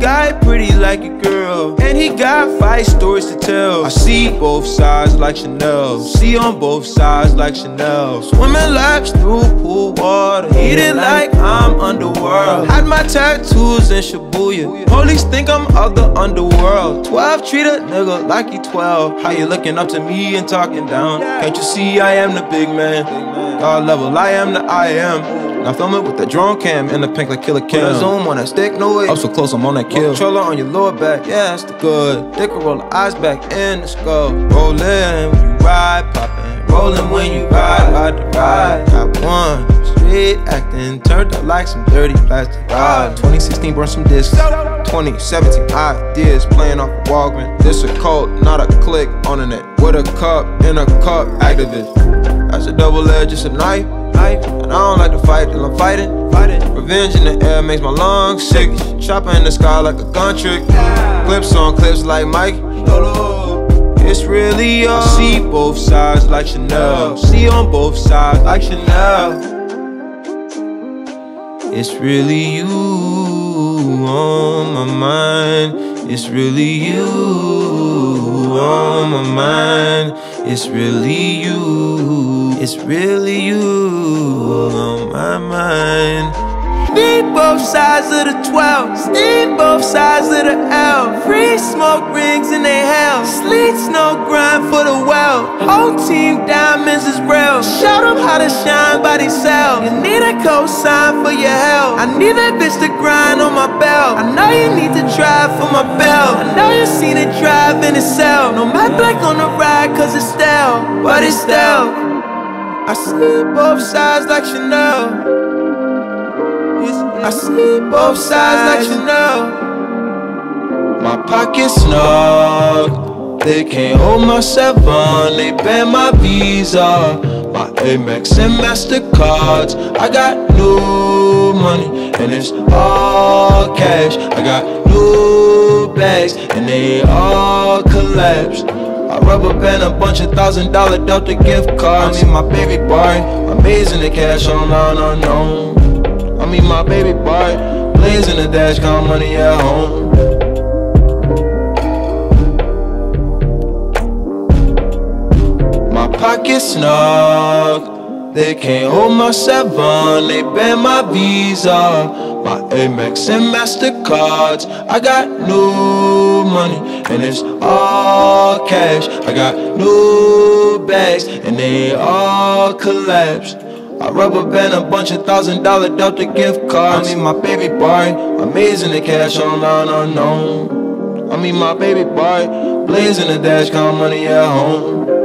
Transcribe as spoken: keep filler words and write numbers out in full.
guy pretty like a girl, and he got five stories to tell. I see both sides like Chanel, see on both sides like Chanel. Swimming laps through pool water, eating like I'm underworld. Had my tattoos in Shibuya, police think I'm of the underworld. Twelve treat a nigga like he twelve. How you looking up to me and talking down? Can't you see I am the big man? God level, I am the I am. Now film it with the drone cam and the pink like Killer Cam. Put a zoom on that stick, no way. Up so close, I'm on that kill. Controller on your lower back, yeah, that's the good. Dick roll the eyes back in the skull. Rollin' when you ride, poppin'. Rollin' when you ride, ride the ride. Got one, straight acting, turned up like some dirty plastic ride. twenty sixteen burned some discs. twenty seventeen ideas playing off a Walgreens. This a cult, not a click on the net. With a cup, in a cup, activist. That's a double edge, it's a knife. And I don't like to fight till I'm fighting, fighting. Revenge in the air makes my lungs sick. Chopper in the sky like a gun trick. Clips on clips like Mike. It's really you. I see both sides like Chanel, see on both sides like Chanel. It's really you on my mind. It's really you on my mind. It's really you. It's really you on my mind. Need both sides of the twelve, need both sides of the L. Free smoke rings in they hell, sleet snow grind for the well. Whole team diamonds is real, show them how to shine by themselves. You need a cosign for your help, I need that bitch to grind on my belt. I know you need to drive for my belt, I know you seen it drive in itself. No matte black on the ride cause it's stale, but it's stale. I see both sides like Chanel, I see both sides like Chanel. My pocket's snug, they can't hold my seven, they ban my Visa, my Amex and MasterCards. I got new money and it's all cash. I got new bags and they all collapsed. I rubber band a bunch of thousand dollar Delta gift cards. I mean my baby boy, amazing the cash online unknown. I mean my baby boy, blazing the dash, count money at home. My pocket's snug, they can't hold my seven, they ban my Visa, my Amex and MasterCards. I got new money and it's all cash. I got new bags and they all collapsed. I rubber band a bunch of thousand dollar Delta gift cards. I mean my baby boy, amazing the cash online unknown. I mean my baby boy, blazing the dash, count money at home.